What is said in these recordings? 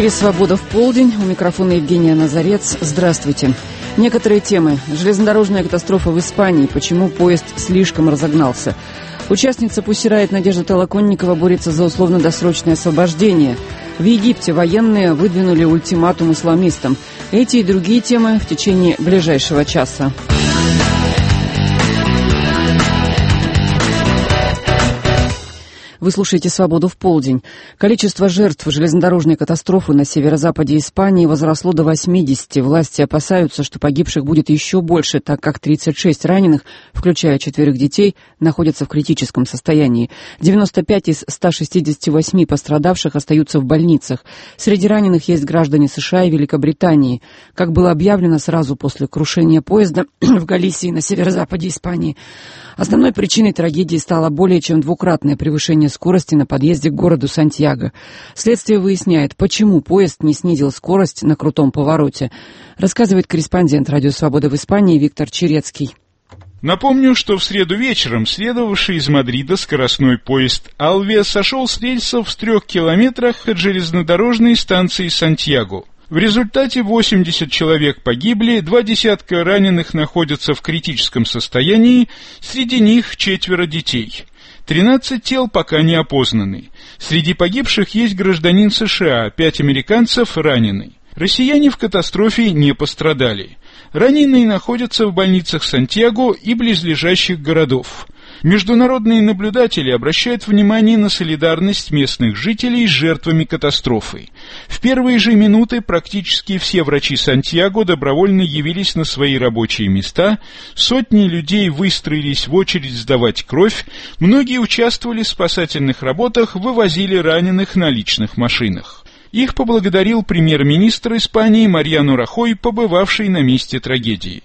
эфире «Свобода в полдень». У микрофона Евгения Назарец. Здравствуйте. Некоторые темы. Железнодорожная катастрофа в Испании. Почему поезд слишком разогнался? Участница Pussy Riot Надежда Толоконникова борется за условно-досрочное освобождение. В Египте военные выдвинули ультиматум исламистам. Эти и другие темы в течение ближайшего часа. Вы слушаете «Свободу в полдень». Количество жертв железнодорожной катастрофы на северо-западе Испании возросло до 80. Власти опасаются, что погибших будет еще больше, так как 36 раненых, включая 4 детей, находятся в критическом состоянии. 95 из 168 пострадавших остаются в больницах. Среди раненых есть граждане США и Великобритании. Как было объявлено сразу после крушения поезда в Галисии на северо-западе Испании, основной причиной трагедии стало более чем двукратное превышение скорости на подъезде к городу Сантьяго. Следствие выясняет, почему поезд не снизил скорость на крутом повороте. Рассказывает корреспондент «Радио Свобода» в Испании Виктор Черецкий. Напомню, что в среду вечером следовавший из Мадрида скоростной поезд «Алвия» сошел с рельсов в 3 километрах от железнодорожной станции Сантьяго. В результате 80 человек погибли, 20 раненых находятся в критическом состоянии, среди них 4 детей. 13 тел пока не опознаны. Среди погибших есть гражданин США, 5 американцев ранены. Россияне в катастрофе не пострадали. Раненые находятся в больницах Сантьяго и близлежащих городов. Международные наблюдатели обращают внимание на солидарность местных жителей с жертвами катастрофы. В первые же минуты практически все врачи Сантьяго добровольно явились на свои рабочие места, сотни людей выстроились в очередь сдавать кровь, многие участвовали в спасательных работах, вывозили раненых на личных машинах. Их поблагодарил премьер-министр Испании Мариано Рахой, побывавший на месте трагедии.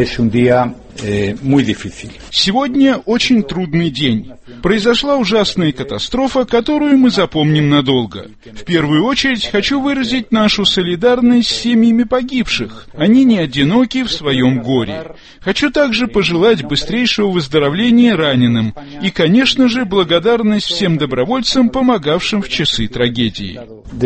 Сегодня очень трудный день. Произошла ужасная катастрофа, которую мы запомним надолго. В первую очередь хочу выразить нашу солидарность с семьями погибших. Они не одиноки в своем горе. Хочу также пожелать быстрейшего выздоровления раненым. И, конечно же, благодарность всем добровольцам, помогавшим в часы трагедии.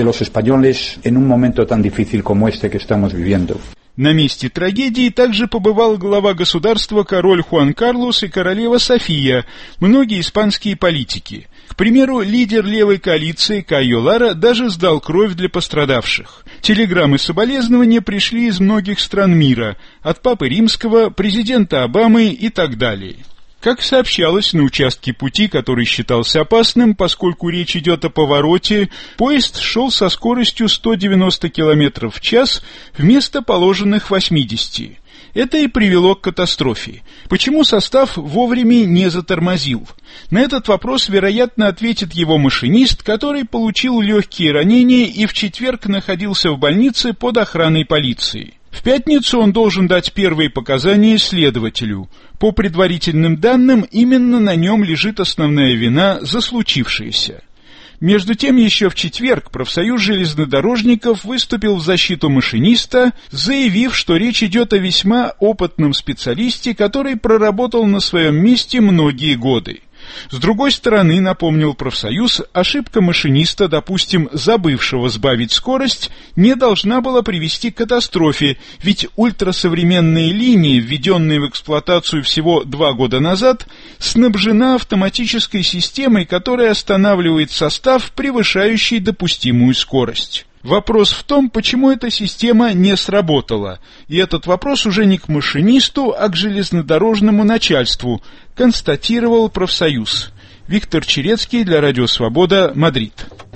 На месте трагедии также побывал глава государства король Хуан Карлос и королева София, многие испанские политики. К примеру, лидер левой коалиции Кайо Лара даже сдал кровь для пострадавших. Телеграммы соболезнования пришли из многих стран мира, от Папы Римского, президента Обамы и так далее. Как сообщалось, на участке пути, который считался опасным, поскольку речь идет о повороте, поезд шел со скоростью 190 км в час вместо положенных 80. Это и привело к катастрофе. Почему состав вовремя не затормозил? На этот вопрос, вероятно, ответит его машинист, который получил легкие ранения и в четверг находился в больнице под охраной полиции. В пятницу он должен дать первые показания следователю. По предварительным данным, именно на нем лежит основная вина за случившееся. Между тем, еще в четверг профсоюз железнодорожников выступил в защиту машиниста, заявив, что речь идет о весьма опытном специалисте, который проработал на своем месте многие годы. С другой стороны, напомнил профсоюз, ошибка машиниста, допустим, забывшего сбавить скорость, не должна была привести к катастрофе, ведь ультрасовременные линии, введенные в эксплуатацию всего 2 года назад, снабжена автоматической системой, которая останавливает состав, превышающий допустимую скорость. Вопрос в том, почему эта система не сработала, и этот вопрос уже не к машинисту, а к железнодорожному начальству, констатировал профсоюз. Виктор Черецкий для Радио Свобода, Мадрид.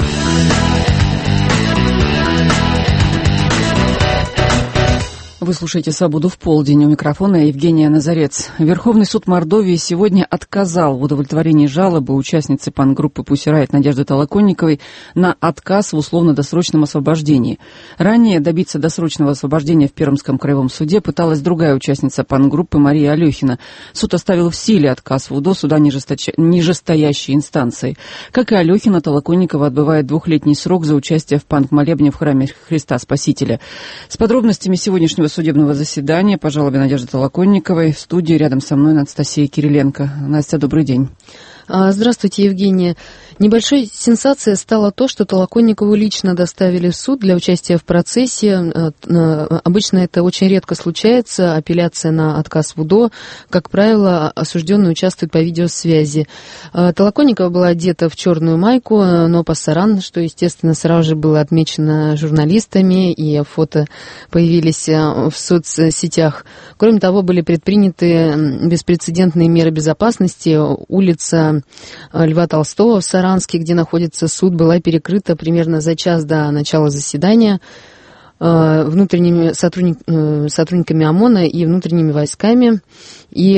Вы слушаете «Свободу в полдень». У микрофона Евгения Назарец. Верховный суд Мордовии сегодня отказал в удовлетворении жалобы участницы панк-группы Pussy Riot Надежды Толоконниковой на отказ в условно-досрочном освобождении. Ранее добиться досрочного освобождения в Пермском краевом суде пыталась другая участница панк-группы Мария Алехина. Суд оставил в силе отказ в УДО суда нижестоящей инстанции. Как и Алехина, Толоконникова отбывает 2-летний срок за участие в панк-молебне в храме Христа Спасителя. С подробностями сегодняшнего судебного заседания по жалобе Надежды Толоконниковой в студии рядом со мной Анастасия Кириленко. Настя, добрый день. Здравствуйте, Евгения. Небольшой сенсацией стало то, что Толоконникову лично доставили в суд для участия в процессе. Обычно это очень редко случается, апелляция на отказ в УДО. Как правило, осужденный участвует по видеосвязи. Толоконникова была одета в черную майку, но пассаран, что, естественно, сразу же было отмечено журналистами, и фото появились в соцсетях. Кроме того, были предприняты беспрецедентные меры безопасности. Улица Льва Толстого в Саранске, где находится суд, была перекрыта примерно за час до начала заседания внутренними сотрудниками ОМОНа и внутренними войсками. И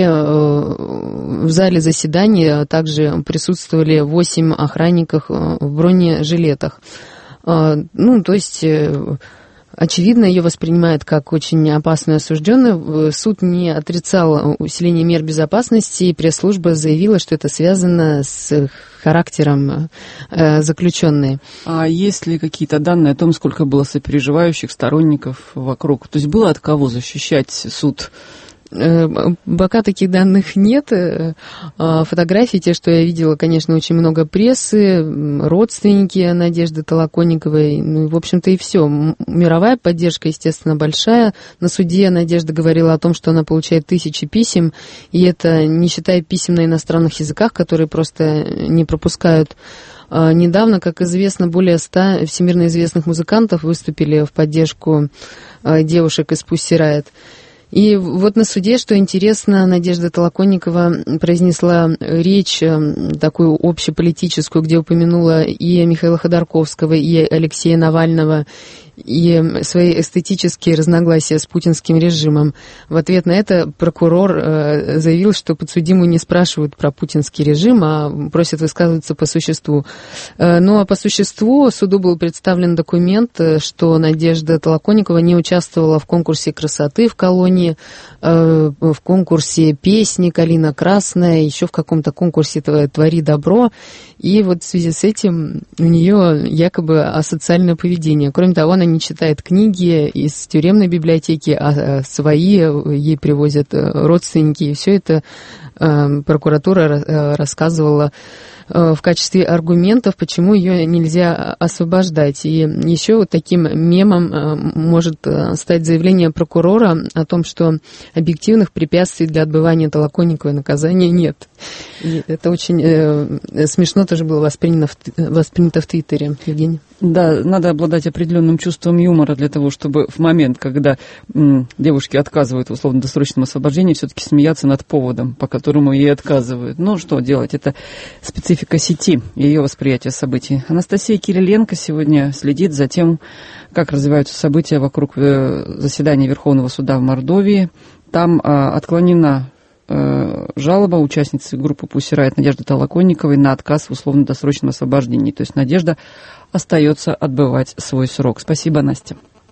в зале заседания также присутствовали 8 охранников в бронежилетах. То есть... Очевидно, ее воспринимают как очень опасную осужденную. Суд не отрицал усиление мер безопасности, и пресс-служба заявила, что это связано с характером заключенной. А есть ли какие-то данные о том, сколько было сопереживающих сторонников вокруг? То есть было от кого защищать суд? Пока таких данных нет. Фотографии, те, что я видела, конечно, очень много прессы, родственники Надежды Толоконниковой, в общем-то и все. Мировая поддержка, естественно, большая. На суде Надежда говорила о том, что она получает 1000 писем, и это не считая писем на иностранных языках, которые просто не пропускают. Недавно, как известно, более 100 всемирно известных музыкантов выступили в поддержку девушек из Pussy Riot. И вот на суде, что интересно, Надежда Толоконникова произнесла речь такую общеполитическую, где упомянула и Михаила Ходорковского, и Алексея Навального, и свои эстетические разногласия с путинским режимом. В ответ на это прокурор заявил, что подсудимую не спрашивают про путинский режим, а просят высказываться по существу. Ну а по существу суду был представлен документ, что Надежда Толоконникова не участвовала в конкурсе красоты в колонии, в конкурсе песни «Калина красная», еще в каком-то конкурсе «Твори добро». И вот в связи с этим у нее якобы асоциальное поведение. Кроме того, она не читает книги из тюремной библиотеки, а свои ей привозят родственники. И все это прокуратура рассказывала в качестве аргументов, почему ее нельзя освобождать. И еще вот таким мемом может стать заявление прокурора о том, что объективных препятствий для отбывания Толоконниковой наказания нет. И это очень смешно тоже было воспринято в Твиттере. Евгений? Да, надо обладать определенным чувством юмора для того, чтобы в момент, когда девушке отказывают в условно-досрочном освобождении, все-таки смеяться над поводом, по которому ей отказывают. Ну, что делать? Это специфика сети и ее восприятие событий. Анастасия Кириленко сегодня следит за тем, как развиваются события вокруг заседания Верховного суда в Мордовии. Там отклонена жалоба участницы группы Pussy Riot Надежды Толоконниковой на отказ в условно-досрочном освобождении. То есть Надежда остается отбывать свой срок. Спасибо, Настя.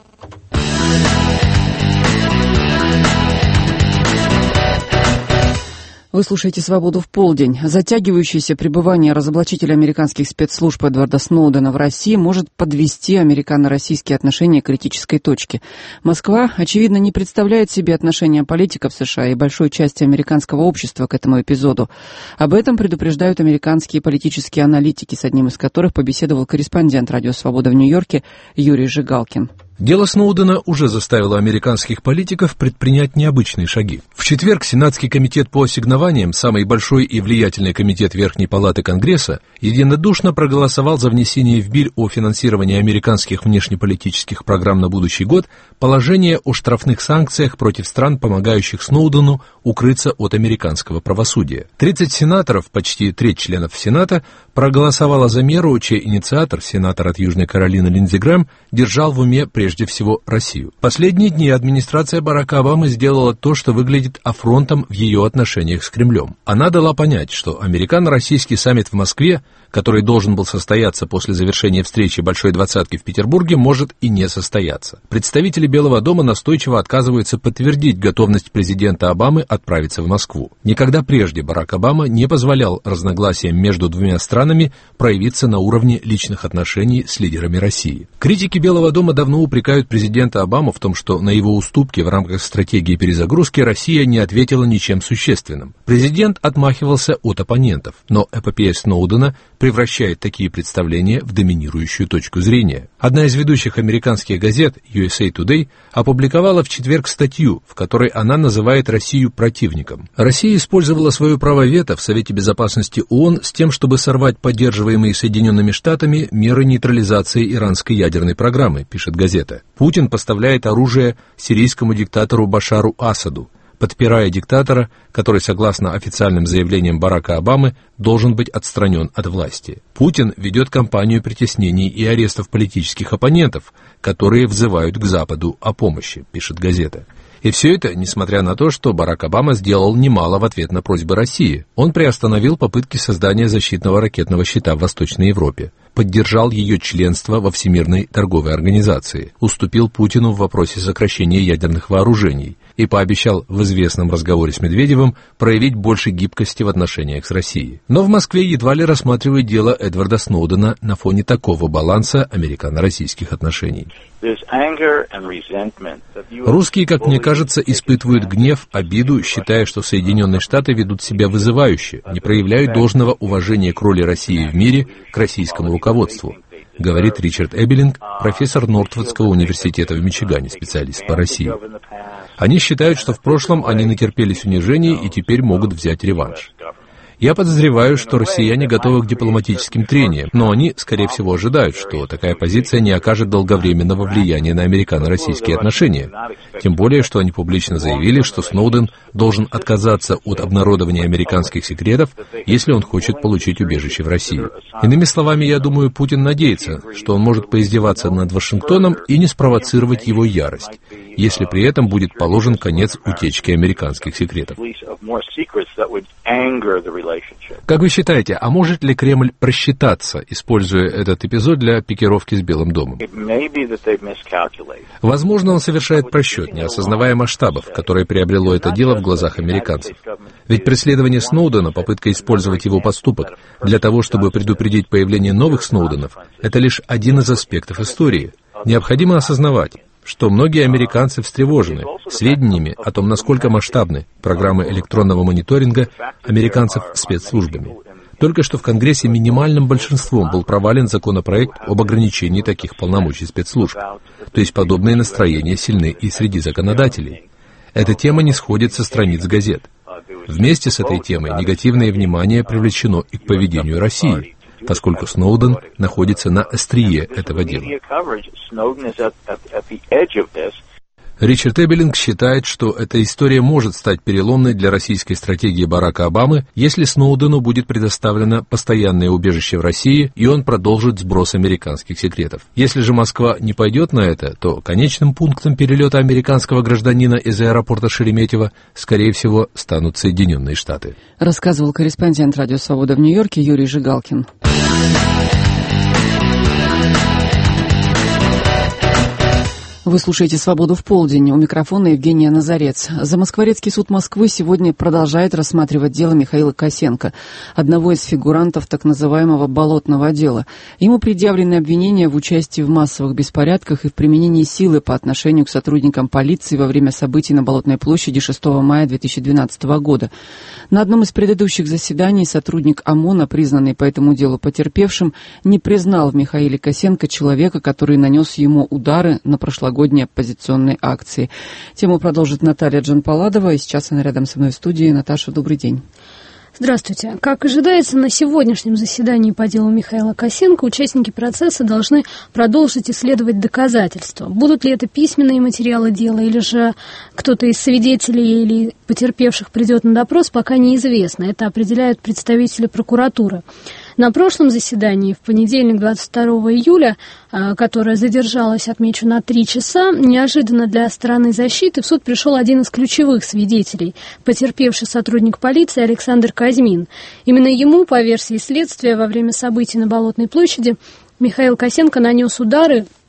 Вы слушаете «Свободу в полдень». Затягивающееся пребывание разоблачителя американских спецслужб Эдварда Сноудена в России может подвести американо-российские отношения к критической точке. Москва, очевидно, не представляет себе отношения политиков США и большой части американского общества к этому эпизоду. Об этом предупреждают американские политические аналитики, с одним из которых побеседовал корреспондент «Радио Свобода» в Нью-Йорке Юрий Жигалкин. Дело Сноудена уже заставило американских политиков предпринять необычные шаги. В четверг Сенатский комитет по ассигнованиям, самый большой и влиятельный комитет Верхней Палаты Конгресса, единодушно проголосовал за внесение в биль о финансировании американских внешнеполитических программ на будущий год положение о штрафных санкциях против стран, помогающих Сноудену укрыться от американского правосудия. 30 сенаторов, почти треть членов Сената, проголосовало за меру, чей инициатор, сенатор от Южной Каролины Линдзи Грэм, держал в уме прежде всего Россию. В последние дни администрация Барака Обамы сделала то, что выглядит афронтом в ее отношениях с Кремлем. Она дала понять, что американо-российский саммит в Москве, который должен был состояться после завершения встречи Большой двадцатки в Петербурге, может и не состояться. Представители Белого дома настойчиво отказываются подтвердить готовность президента Обамы отправиться в Москву. Никогда прежде Барак Обама не позволял разногласиям между двумя странами проявиться на уровне личных отношений с лидерами России. Критики Белого дома давно упрекают президента Обаму в том, что на его уступки в рамках стратегии перезагрузки Россия не ответила ничем существенным. Президент отмахивался от оппонентов, но эпопея Сноудена превращает такие представления в доминирующую точку зрения. Одна из ведущих американских газет, USA Today, опубликовала в четверг статью, в которой она называет Россию противником. Россия использовала свое право вето в Совете Безопасности ООН с тем, чтобы сорвать поддерживаемые Соединенными Штатами меры нейтрализации иранской ядерной программы, пишет газета. Путин поставляет оружие сирийскому диктатору Башару Асаду, подпирая диктатора, который, согласно официальным заявлениям Барака Обамы, должен быть отстранен от власти. Путин ведет кампанию притеснений и арестов политических оппонентов, которые взывают к Западу о помощи, пишет газета. И все это, несмотря на то, что Барак Обама сделал немало в ответ на просьбы России. Он приостановил попытки создания защитного ракетного щита в Восточной Европе, поддержал ее членство во Всемирной торговой организации, уступил Путину в вопросе сокращения ядерных вооружений и пообещал в известном разговоре с Медведевым проявить больше гибкости в отношениях с Россией. Но в Москве едва ли рассматривают дело Эдварда Сноудена на фоне такого баланса американо-российских отношений. Русские, как мне кажется, испытывают гнев, обиду, считая, что Соединенные Штаты ведут себя вызывающе, не проявляют должного уважения к роли России в мире, к российскому руководству, говорит Ричард Эбелинг, профессор Нортвудского университета в Мичигане, специалист по России. Они считают, что в прошлом они натерпелись унижений и теперь могут взять реванш. Я подозреваю, что россияне готовы к дипломатическим трениям, но они, скорее всего, ожидают, что такая позиция не окажет долговременного влияния на американо-российские отношения. Тем более, что они публично заявили, что Сноуден должен отказаться от обнародования американских секретов, если он хочет получить убежище в России. Иными словами, я думаю, Путин надеется, что он может поиздеваться над Вашингтоном и не спровоцировать его ярость, если при этом будет положен конец утечке американских секретов. Как вы считаете, а может ли Кремль просчитаться, используя этот эпизод для пикировки с Белым домом? Возможно, он совершает просчет, не осознавая масштабов, которые приобрело это дело в глазах американцев. Ведь преследование Сноудена, попытка использовать его поступок для того, чтобы предупредить появление новых Сноуденов, это лишь один из аспектов истории. Необходимо осознавать, что многие американцы встревожены сведениями о том, насколько масштабны программы электронного мониторинга американцев спецслужбами. Только что в Конгрессе минимальным большинством был провален законопроект об ограничении таких полномочий спецслужб. То есть подобные настроения сильны и среди законодателей. Эта тема не сходит со страниц газет. Вместе с этой темой негативное внимание привлечено и к поведению России, поскольку Сноуден находится на острие этого дела. Ричард Эбелинг считает, что эта история может стать переломной для российской стратегии Барака Обамы, если Сноудену будет предоставлено постоянное убежище в России, и он продолжит сброс американских секретов. Если же Москва не пойдет на это, то конечным пунктом перелета американского гражданина из аэропорта Шереметьево, скорее всего, станут Соединенные Штаты. Рассказывал корреспондент «Радио Свобода» в Нью-Йорке Юрий Жигалкин. Вы слушаете «Свободу в полдень». У микрофона Евгения Назарец. Замоскворецкий суд Москвы сегодня продолжает рассматривать дело Михаила Косенко, одного из фигурантов так называемого «болотного дела». Ему предъявлены обвинения в участии в массовых беспорядках и в применении силы по отношению к сотрудникам полиции во время событий на Болотной площади 6 мая 2012 года. На одном из предыдущих заседаний сотрудник ОМОНа, признанный по этому делу потерпевшим, не признал в Михаиле Косенко человека, который нанес ему удары на прошлогодней оппозиционной акции. Тему продолжит Наталья Джанпаладова, и сейчас она рядом со мной в студии. Наташа, добрый день. Здравствуйте. Как ожидается, на сегодняшнем заседании по делу Михаила Косенко участники процесса должны продолжить исследовать доказательства. Будут ли это письменные материалы дела, или же кто-то из свидетелей или потерпевших придет на допрос, пока неизвестно. Это определяют представители прокуратуры. На прошлом заседании, в понедельник, 22 июля, которое задержалось, отмечу, на 3 часа, неожиданно для стороны защиты в суд пришел один из ключевых свидетелей, потерпевший сотрудник полиции Александр Казьмин. Именно ему, по версии следствия, во время событий на Болотной площади Михаил Косенко нанес удары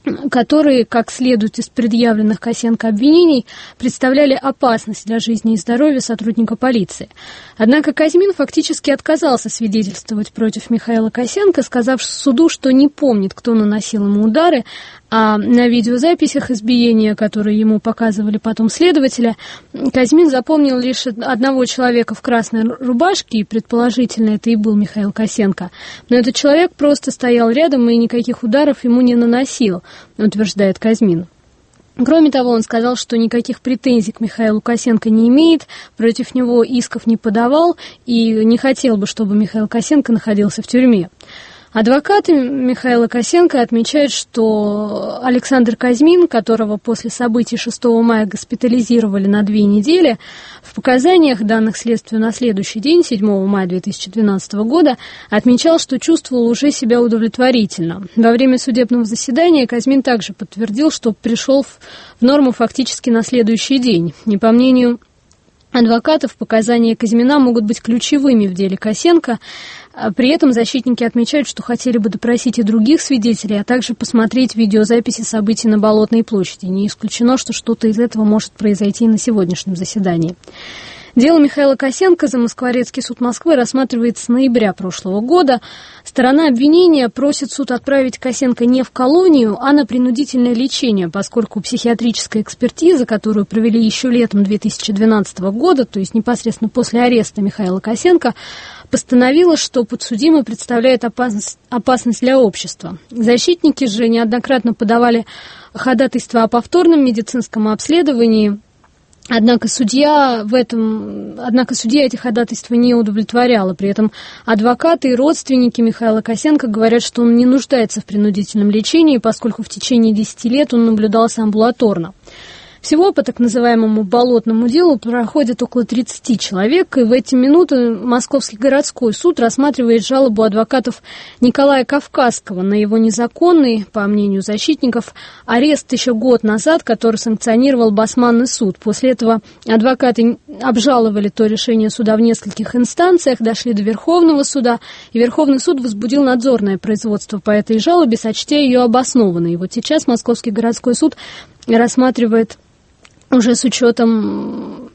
которые, как следует из предъявленных Косенко обвинений, представляли опасность для жизни и здоровья сотрудника полиции. Однако Казьмин фактически отказался свидетельствовать против Михаила Косенко, сказав суду, что не помнит, кто наносил ему удары, а на видеозаписях избиения, которые ему показывали потом следователи, Казьмин запомнил лишь одного человека в красной рубашке, и предположительно это и был Михаил Косенко. Но этот человек просто стоял рядом и никаких ударов ему не наносил, утверждает Казьмин. Кроме того, он сказал, что никаких претензий к Михаилу Косенко не имеет, против него исков не подавал и не хотел бы, чтобы Михаил Косенко находился в тюрьме. Адвокаты Михаила Косенко отмечают, что Александр Казьмин, которого после событий 6 мая госпитализировали на 2 недели, в показаниях, данных следствию на следующий день, 7 мая 2012 года, отмечал, что чувствовал уже себя удовлетворительно. Во время судебного заседания Казьмин также подтвердил, что пришел в норму фактически на следующий день. И по мнению адвокатов, показания Казьмина могут быть ключевыми в деле Косенко. При этом защитники отмечают, что хотели бы допросить и других свидетелей, а также посмотреть видеозаписи событий на Болотной площади. Не исключено, что что-то из этого может произойти и на сегодняшнем заседании. Дело Михаила Косенко Замоскворецкий суд Москвы рассматривает с ноября прошлого года. Сторона обвинения просит суд отправить Косенко не в колонию, а на принудительное лечение, поскольку психиатрическая экспертиза, которую провели еще летом 2012 года, то есть непосредственно после ареста Михаила Косенко, постановила, что подсудимый представляет опасность для общества. Защитники же неоднократно подавали ходатайство о повторном медицинском обследовании. Однако судья эти ходатайства не удовлетворяла. При этом адвокаты и родственники Михаила Косенко говорят, что он не нуждается в принудительном лечении, поскольку в течение 10 лет он наблюдался амбулаторно. Всего по так называемому болотному делу проходит около 30 человек, и в эти минуты Московский городской суд рассматривает жалобу адвокатов Николая Кавказского на его незаконный, по мнению защитников, арест еще год назад, который санкционировал Басманный суд. После этого адвокаты обжаловали то решение суда в нескольких инстанциях, дошли до Верховного суда, и Верховный суд возбудил надзорное производство по этой жалобе, сочтя ее обоснованной. И вот сейчас Московский городской суд рассматривает уже с учетом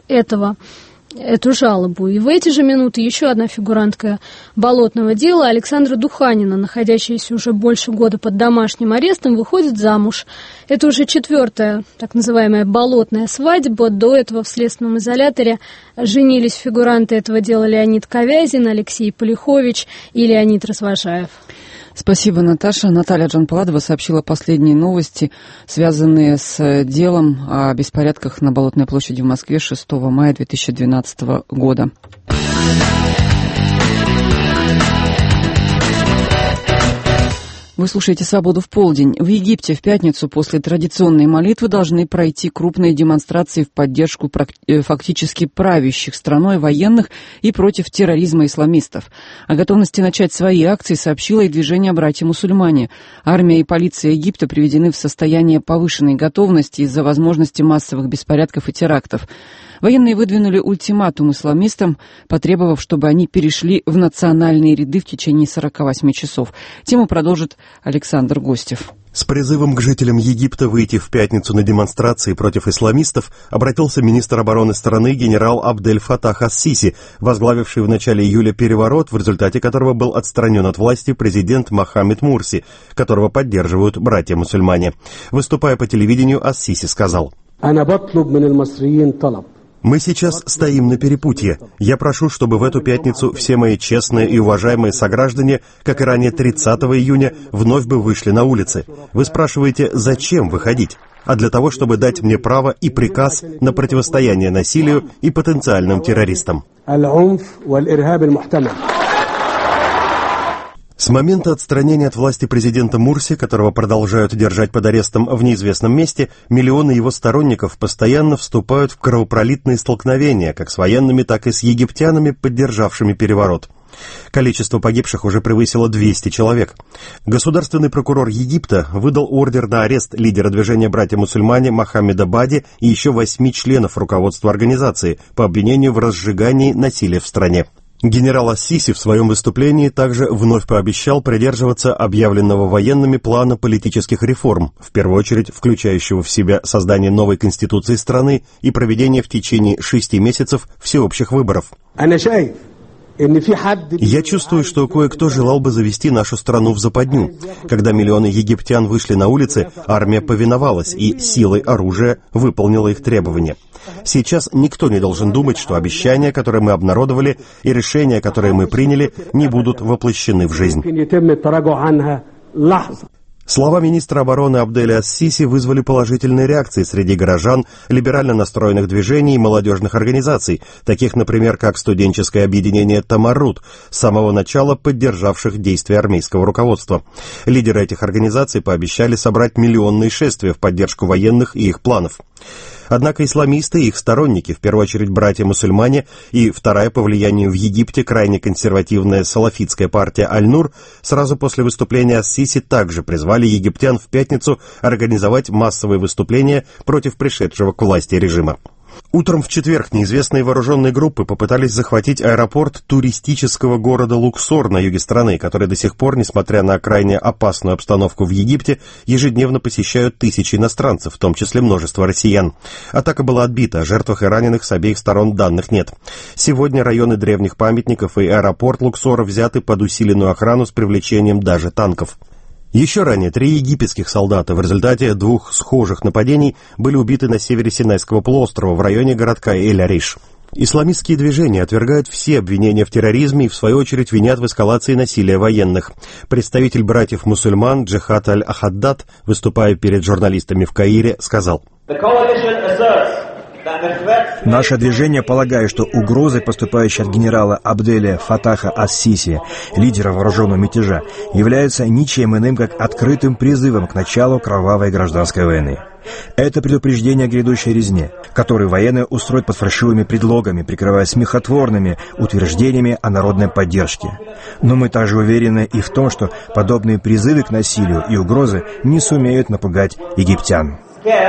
эту жалобу. И в эти же минуты еще одна фигурантка болотного дела, Александра Духанина, находящаяся уже больше года под домашним арестом, выходит замуж. Это уже 4-я, так называемая, болотная свадьба. До этого в следственном изоляторе женились фигуранты этого дела Леонид Ковязин, Алексей Полихович и Леонид Развожаев. Спасибо, Наташа. Наталья Джанпаладова сообщила последние новости, связанные с делом о беспорядках на Болотной площади в Москве 6 мая 2012 года. Вы слушаете «Свободу в полдень». В Египте в пятницу после традиционной молитвы должны пройти крупные демонстрации в поддержку фактически правящих страной военных и против терроризма исламистов. О готовности начать свои акции сообщило и движение «Братья-мусульмане». Армия и полиция Египта приведены в состояние повышенной готовности из-за возможности массовых беспорядков и терактов. Военные выдвинули ультиматум исламистам, потребовав, чтобы они перешли в национальные ряды в течение 48 часов. Тему продолжит Александр Гостев. С призывом к жителям Египта выйти в пятницу на демонстрации против исламистов обратился министр обороны страны генерал Абдель-Фатах ас-Сиси, возглавивший в начале июля переворот, в результате которого был отстранен от власти президент Мохаммед Мурси, которого поддерживают братья-мусульмане. Выступая по телевидению, ас-Сиси сказал: «Мы сейчас стоим на перепутье. Я прошу, чтобы в эту пятницу все мои честные и уважаемые сограждане, как и ранее 30 июня, вновь бы вышли на улицы. Вы спрашиваете, зачем выходить? А для того, чтобы дать мне право и приказ на противостояние насилию и потенциальным террористам». С момента отстранения от власти президента Мурси, которого продолжают держать под арестом в неизвестном месте, миллионы его сторонников постоянно вступают в кровопролитные столкновения, как с военными, так и с египтянами, поддержавшими переворот. Количество погибших уже превысило 200 человек. Государственный прокурор Египта выдал ордер на арест лидера движения «Братья-мусульмане» Мохаммеда Бади и еще 8 членов руководства организации по обвинению в разжигании насилия в стране. Генерал ас-Сиси в своем выступлении также вновь пообещал придерживаться объявленного военными плана политических реформ, в первую очередь включающего в себя создание новой конституции страны и проведение в течение 6 месяцев всеобщих выборов. Я чувствую, что кое-кто желал бы завести нашу страну в западню. Когда миллионы египтян вышли на улицы, армия повиновалась и силой оружия выполнила их требования. Сейчас никто не должен думать, что обещания, которые мы обнародовали, и решения, которые мы приняли, не будут воплощены в жизнь. Слова министра обороны Абделя ас-Сиси вызвали положительные реакции среди горожан, либерально настроенных движений и молодежных организаций, таких, например, как студенческое объединение «Тамаррут», с самого начала поддержавших действия армейского руководства. Лидеры этих организаций пообещали собрать миллионные шествия в поддержку военных и их планов. Однако исламисты и их сторонники, в первую очередь братья-мусульмане, и вторая по влиянию в Египте крайне консервативная салафитская партия Аль-Нур, сразу после выступления ас-Сиси также призвали египтян в пятницу организовать массовые выступления против пришедшего к власти режима. Утром в четверг неизвестные вооруженные группы попытались захватить аэропорт туристического города Луксор на юге страны, который до сих пор, несмотря на крайне опасную обстановку в Египте, ежедневно посещают тысячи иностранцев, в том числе множество россиян. Атака была отбита, о жертвах и раненых с обеих сторон данных нет. Сегодня районы древних памятников и аэропорт Луксора взяты под усиленную охрану с привлечением даже танков. Еще ранее 3 египетских солдата в результате 2 схожих нападений были убиты на севере Синайского полуострова в районе городка Эль-Ариш. Исламистские движения отвергают все обвинения в терроризме и в свою очередь винят в эскалации насилия военных. Представитель братьев-мусульман Джихад Аль-Ахаддад, выступая перед журналистами в Каире, сказал: «Наше движение полагает, что угрозы, поступающие от генерала Абделя Фатаха ас-Сиси, лидера вооруженного мятежа, являются ничем иным, как открытым призывом к началу кровавой гражданской войны. Это предупреждение о грядущей резне, которую военные устроят под фальшивыми предлогами, прикрываясь смехотворными утверждениями о народной поддержке. Но мы также уверены и в том, что подобные призывы к насилию и угрозы не сумеют напугать египтян».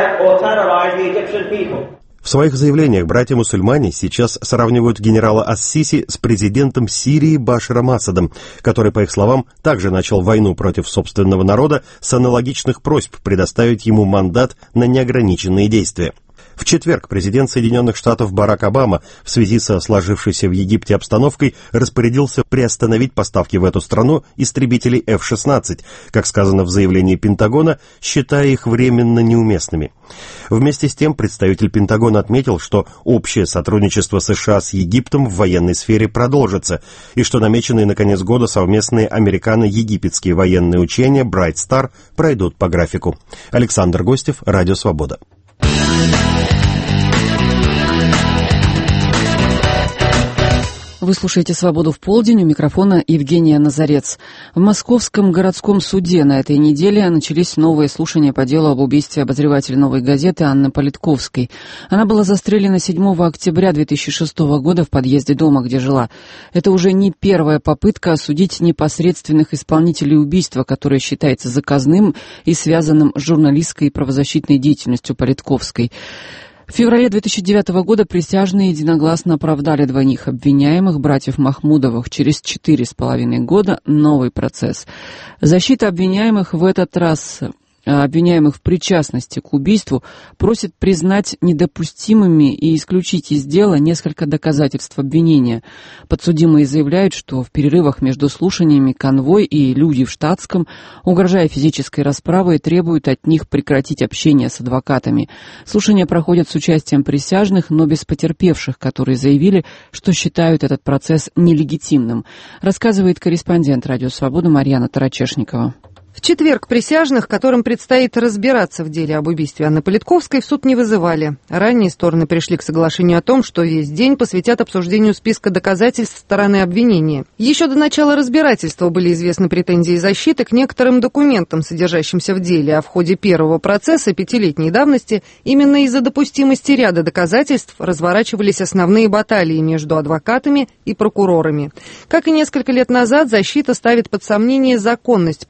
В своих заявлениях братья-мусульмане сейчас сравнивают генерала ас-Сиси с президентом Сирии Башаром Асадом, который, по их словам, также начал войну против собственного народа с аналогичных просьб предоставить ему мандат на неограниченные действия. В четверг президент Соединенных Штатов Барак Обама в связи со сложившейся в Египте обстановкой распорядился приостановить поставки в эту страну истребителей F-16, как сказано в заявлении Пентагона, считая их временно неуместными. Вместе с тем представитель Пентагона отметил, что общее сотрудничество США с Египтом в военной сфере продолжится, и что намеченные на конец года совместные американо-египетские военные учения Bright Star пройдут по графику. Александр Гостев, Радио Свобода. Вы слушаете «Свободу в полдень», у микрофона Евгения Назарец. В Московском городском суде на этой неделе начались новые слушания по делу об убийстве обозревателя «Новой газеты» Анны Политковской. Она была застрелена 7 октября 2006 года в подъезде дома, где жила. Это уже не первая попытка осудить непосредственных исполнителей убийства, которое считается заказным и связанным с журналистской и правозащитной деятельностью Политковской. В феврале 2009 года присяжные единогласно оправдали двойных обвиняемых, братьев Махмудовых. Через 4,5 года новый процесс. Защита обвиняемых в этот раз... обвиняемых в причастности к убийству, просит признать недопустимыми и исключить из дела несколько доказательств обвинения. Подсудимые заявляют, что в перерывах между слушаниями конвой и люди в штатском, угрожая физической расправой, требуют от них прекратить общение с адвокатами. Слушания проходят с участием присяжных, но без потерпевших, которые заявили, что считают этот процесс нелегитимным, рассказывает корреспондент «Радио Свобода» Марьяна Тарачешникова. В четверг присяжных, которым предстоит разбираться в деле об убийстве Анны Политковской, в суд не вызывали. Ранее стороны пришли к соглашению о том, что весь день посвятят обсуждению списка доказательств стороны обвинения. Еще до начала разбирательства были известны претензии защиты к некоторым документам, содержащимся в деле, а в ходе первого процесса 5-летней давности именно из-за допустимости ряда доказательств разворачивались основные баталии между адвокатами и прокурорами. Как и несколько лет назад, защита ставит под сомнение законность получения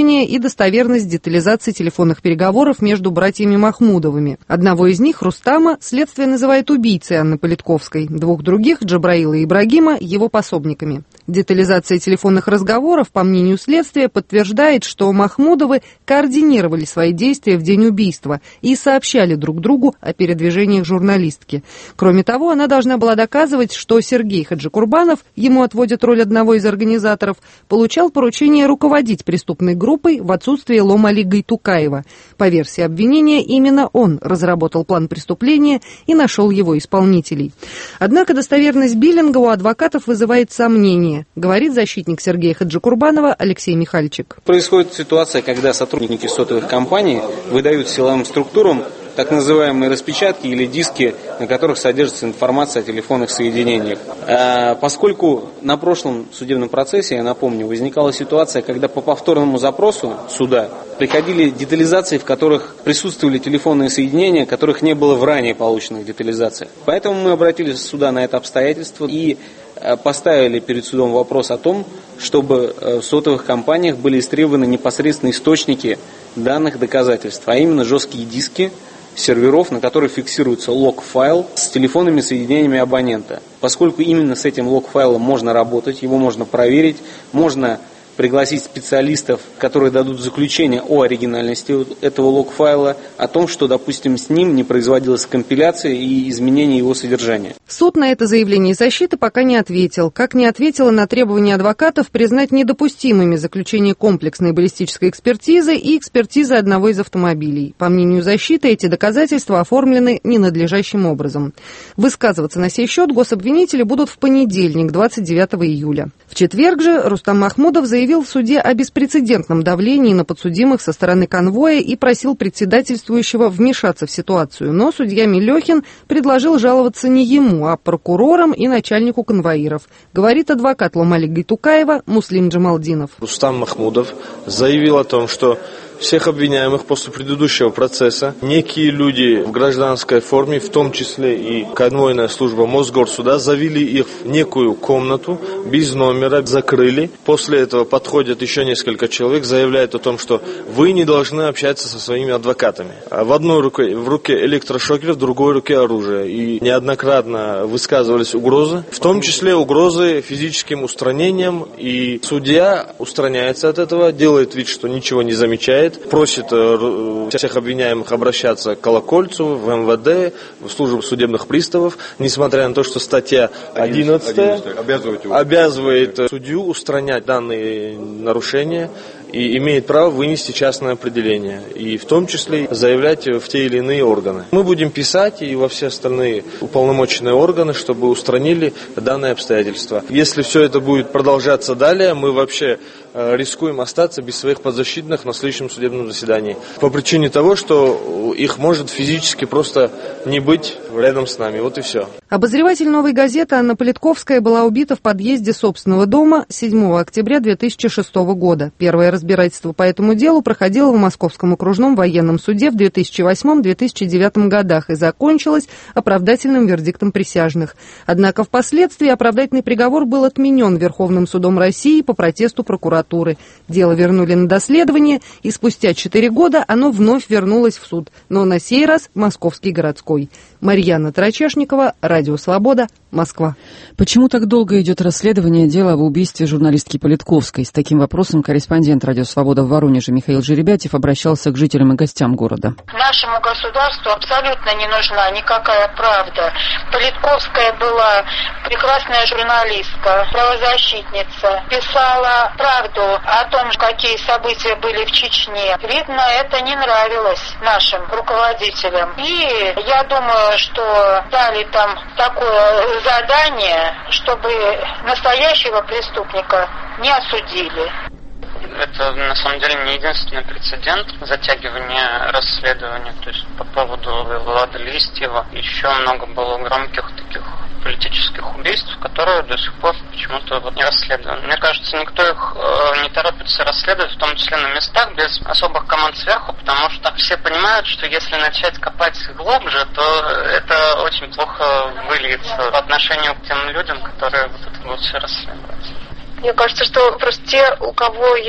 положение и достоверность детализации телефонных переговоров между братьями Махмудовыми. Одного из них, Рустама, следствие называет убийцей Анны Политковской, двух других, Джабраила и Ибрагима, его пособниками. Детализация телефонных разговоров, по мнению следствия, подтверждает, что Махмудовы координировали свои действия в день убийства и сообщали друг другу о передвижениях журналистки. Кроме того, она должна была доказывать, что Сергей Хаджикурбанов, ему отводят роль одного из организаторов, получал поручение руководить преступной группой в отсутствие Ломали Гайтукаева. По версии обвинения, именно он разработал план преступления и нашел его исполнителей. Однако достоверность биллинга у адвокатов вызывает сомнения, говорит защитник Сергея Хаджикурбанова Алексей Михальчик. Происходит ситуация, когда сотрудники сотовых компаний выдают силовым структурам так называемые распечатки или диски, на которых содержится информация о телефонных соединениях. Поскольку на прошлом судебном процессе, я напомню, возникала ситуация, когда по повторному запросу суда приходили детализации, в которых присутствовали телефонные соединения, которых не было в ранее полученных детализациях. Поэтому мы обратились в суда на это обстоятельство и поставили перед судом вопрос о том, чтобы в сотовых компаниях были истребованы непосредственно источники данных доказательств, а именно жесткие диски серверов, на которых фиксируется лог-файл с телефонными соединениями абонента. Поскольку именно с этим лог-файлом можно работать, его можно проверить, можно пригласить специалистов, которые дадут заключение о оригинальности этого лог-файла, о том, что, допустим, с ним не производилась компиляция и изменение его содержания. Суд на это заявление защиты пока не ответил, как не ответила на требования адвокатов признать недопустимыми заключение комплексной баллистической экспертизы и экспертизы одного из автомобилей. По мнению защиты, эти доказательства оформлены ненадлежащим образом. Высказываться на сей счет гособвинители будут в понедельник, 29 июля. В четверг же Рустам Махмудов заявил в суде о беспрецедентном давлении на подсудимых со стороны конвоя и просил председательствующего вмешаться в ситуацию. Но судья Мелехин предложил жаловаться не ему, а прокурорам и начальнику конвоиров, говорит адвокат Ломали Гайтукаева Муслим Джамалдинов. Рустам Махмудов заявил о том, что всех обвиняемых после предыдущего процесса некие люди в гражданской форме, в том числе и конвойная служба Мосгорсуда, завели их в некую комнату без номера, закрыли. После этого подходят еще несколько человек, заявляют о том, что вы не должны общаться со своими адвокатами. В одной руке электрошокер, в другой руке оружие. И неоднократно высказывались угрозы, в том числе угрозы физическим устранением. И судья устраняется от этого, делает вид, что ничего не замечает. Просит всех обвиняемых обращаться к Колокольцу, в МВД, в службу судебных приставов, несмотря на то, что статья 11 обязывает судью устранять данные нарушения и имеет право вынести частное определение, и в том числе заявлять в те или иные органы. Мы будем писать и во все остальные уполномоченные органы, чтобы устранили данные обстоятельства. Если все это будет продолжаться далее, мы вообще рискуем остаться без своих подзащитных на следующем судебном заседании. По причине того, что их может физически просто не быть рядом с нами. Вот и все. Обозреватель «Новой газеты» Анна Политковская была убита в подъезде собственного дома 7 октября 2006 года. Первое разбирательство по этому делу проходило в Московском окружном военном суде в 2008-2009 годах и закончилось оправдательным вердиктом присяжных. Однако впоследствии оправдательный приговор был отменен Верховным судом России по протесту прокуратуры. Дело вернули на доследование, и спустя 4 года оно вновь вернулось в суд, но на сей раз Московский городской. Марьяна Тарачешникова, Радио Свобода, Москва. Почему так долго идет расследование дела об убийстве журналистки Политковской? С таким вопросом корреспондент Радио Свобода в Воронеже Михаил Жеребятев обращался к жителям и гостям города. Нашему государству абсолютно не нужна никакая правда. Политковская была прекрасная журналистка, правозащитница, писала правду о том, какие события были в Чечне. Видно, это не нравилось нашим руководителям. И я думаю, что дали там такое задание, чтобы настоящего преступника не осудили. Это на самом деле не единственный прецедент затягивания расследования. То есть по поводу Влада Листьева еще много было громких таких политических убийств, которые до сих пор почему-то не расследованы. Мне кажется, никто их не торопится расследовать, в том числе на местах, без особых команд сверху, потому что все понимают, что если начать копать глубже, то это очень плохо выльется по отношению к тем людям, которые вот это будут все расследовать. Мне кажется, что просто те, у кого есть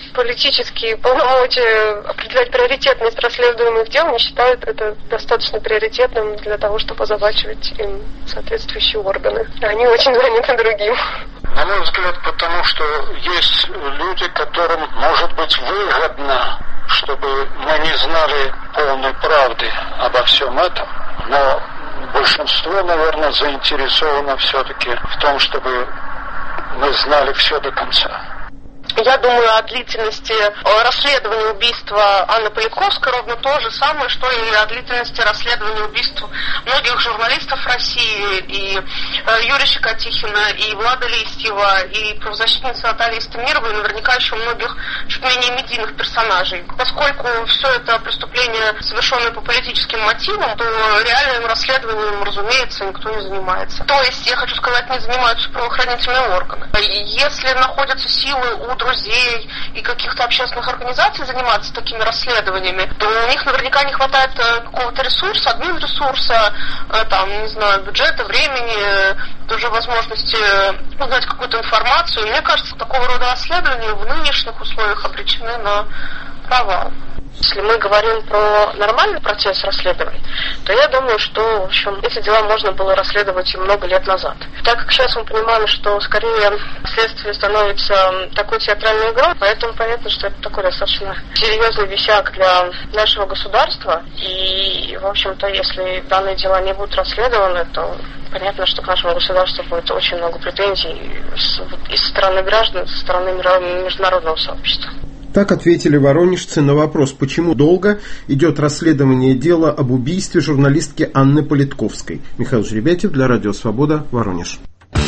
политические полномочия определять приоритетность расследуемых дел не считают это достаточно приоритетным для того, чтобы озабачивать им соответствующие органы. Они очень заняты другим. На мой взгляд, потому что есть люди, которым может быть выгодно, чтобы мы не знали полной правды обо всем этом, но большинство, наверное, заинтересовано все-таки в том, чтобы мы знали все до конца. Я думаю о длительности расследования убийства Анны Политковской ровно то же самое, что и о длительности расследования убийства многих журналистов России, и Юрия Щекотихина, и Влада Листьева, и правозащитницы Натальи Стемировой, и наверняка еще многих чуть менее медийных персонажей. Поскольку все это преступление, совершенное по политическим мотивам, то реальным расследованием, разумеется, никто не занимается. То есть, я хочу сказать, не занимаются правоохранительные органы. Если находятся силы у друзей и каких-то общественных организаций заниматься такими расследованиями, то у них наверняка не хватает какого-то ресурса, админресурса, там, не знаю, бюджета, времени, тоже возможности узнать какую-то информацию. Мне кажется, такого рода расследования в нынешних условиях обречены на провал. Если мы говорим про нормальный процесс расследования, то я думаю, что, в общем, эти дела можно было расследовать и много лет назад. Так как сейчас мы понимаем, что скорее следствие становится такой театральной игрой, поэтому понятно, что это такой достаточно серьезный вещак для нашего государства. И, в общем-то, если данные дела не будут расследованы, то понятно, что к нашему государству будет очень много претензий и со стороны граждан, и со стороны международного сообщества. Так ответили воронежцы на вопрос, почему долго идет расследование дела об убийстве журналистки Анны Политковской. Михаил Жеребятев для Радио Свобода, Воронеж.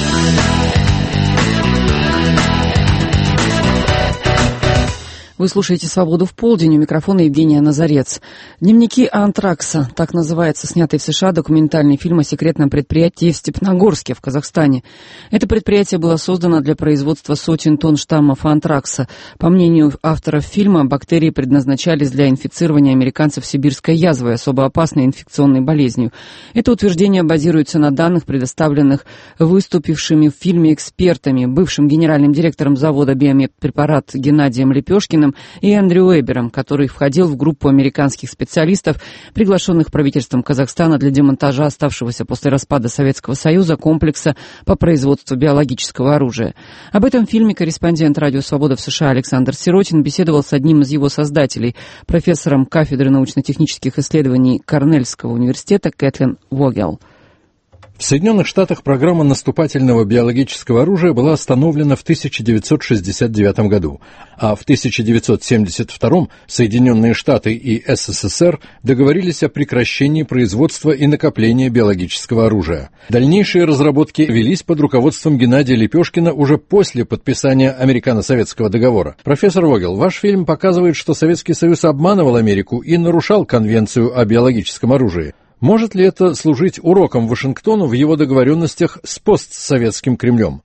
Вы слушаете «Свободу в полдень», у микрофона Евгения Назарец. «Дневники антракса», так называется снятый в США документальный фильм о секретном предприятии в Степногорске в Казахстане. Это предприятие было создано для производства сотен тонн штаммов антракса. По мнению авторов фильма, бактерии предназначались для инфицирования американцев сибирской язвой, особо опасной инфекционной болезнью. Это утверждение базируется на данных, предоставленных выступившими в фильме экспертами, бывшим генеральным директором завода «Биомедпрепарат» Геннадием Лепешкиным и Эндрю Уэбером, который входил в группу американских специалистов, приглашенных правительством Казахстана для демонтажа оставшегося после распада Советского Союза комплекса по производству биологического оружия. Об этом фильме корреспондент «Радио Свобода» в США Александр Сиротин беседовал с одним из его создателей, профессором кафедры научно-технических исследований Корнельского университета Кэтлин Вогел. В Соединенных Штатах программа наступательного биологического оружия была остановлена в 1969 году, а в 1972 Соединенные Штаты и СССР договорились о прекращении производства и накопления биологического оружия. Дальнейшие разработки велись под руководством Геннадия Лепешкина уже после подписания Американо-Советского договора. Профессор Вогел, ваш фильм показывает, что Советский Союз обманывал Америку и нарушал Конвенцию о биологическом оружии. Может ли это служить уроком Вашингтону в его договоренностях с постсоветским Кремлем?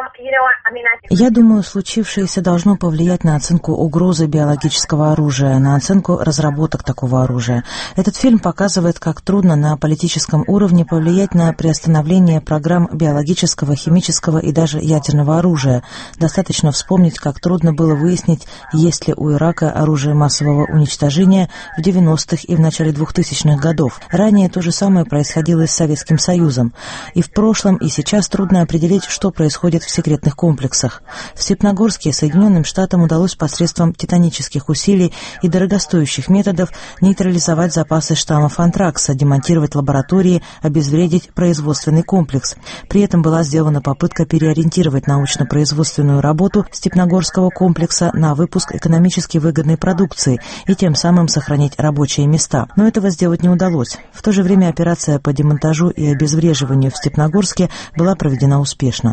Я думаю, случившееся должно повлиять на оценку угрозы биологического оружия, на оценку разработок такого оружия. Этот фильм показывает, как трудно на политическом уровне повлиять на приостановление программ биологического, химического и даже ядерного оружия. Достаточно вспомнить, как трудно было выяснить, есть ли у Ирака оружие массового уничтожения в 90-х и в начале 2000-х годов. Ранее то же самое происходило и с Советским Союзом. И в прошлом, и сейчас трудно определить, что происходит в секретных комплексах. В Степногорске Соединенным Штатам удалось посредством титанических усилий и дорогостоящих методов нейтрализовать запасы штаммов антракса, демонтировать лаборатории, обезвредить производственный комплекс. При этом была сделана попытка переориентировать научно-производственную работу Степногорского комплекса на выпуск экономически выгодной продукции и тем самым сохранить рабочие места. Но этого сделать не удалось. В то же время операция по демонтажу и обезвреживанию в Степногорске была проведена успешно.